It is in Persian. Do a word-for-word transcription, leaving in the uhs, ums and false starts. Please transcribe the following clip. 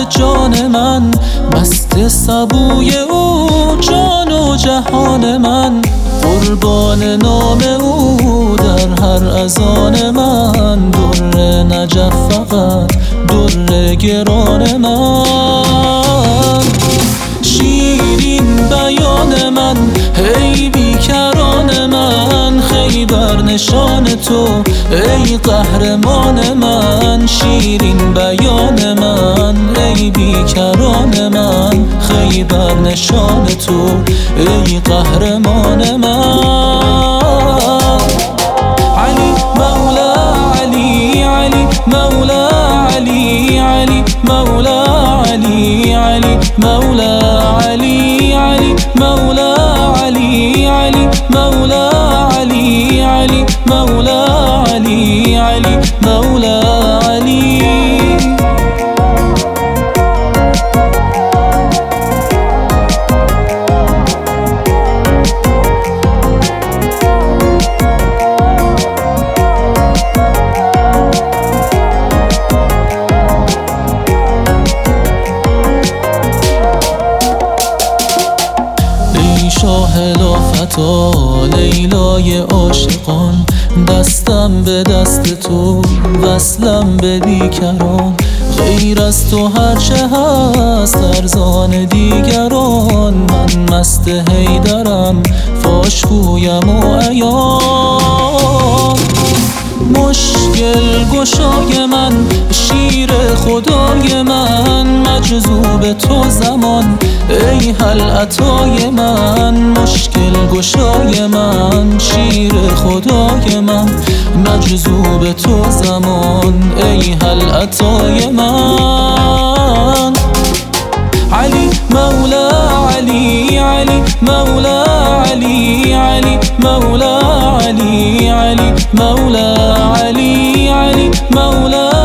جان من، مست سبوی او جان و جهان من. قربان نام او در هر اذان من، در نجف فقط در گران من. شیرین بیان من ای بیکران من، خیبر نشان تو ای قهرمان من. شیرین بیان من ای بیکران من، خیبر نشان تو ای قهرمان من. علی مولا علی علی مولا علی علی مولا علی علی مولا علی علی مولا علی علی مولا علی علی مولا علی علی مولا علی. شاه لافتا لیلای عاشقان، دستم به دست تو وصلم به بیکران. غیر از تو هرچه هست ارزان دیگران، من مست حیدرم فاش گویم و عیان. مشکل گشای من شیر خدای من، مجذوب تو زمان ای حل عطای من. مشکل گشای من شیر خدای من، مجذوب تو زمان ای حل عطای من. علی مولا علی علی مولا علی علی مولا علی علی مولا علی علی مولا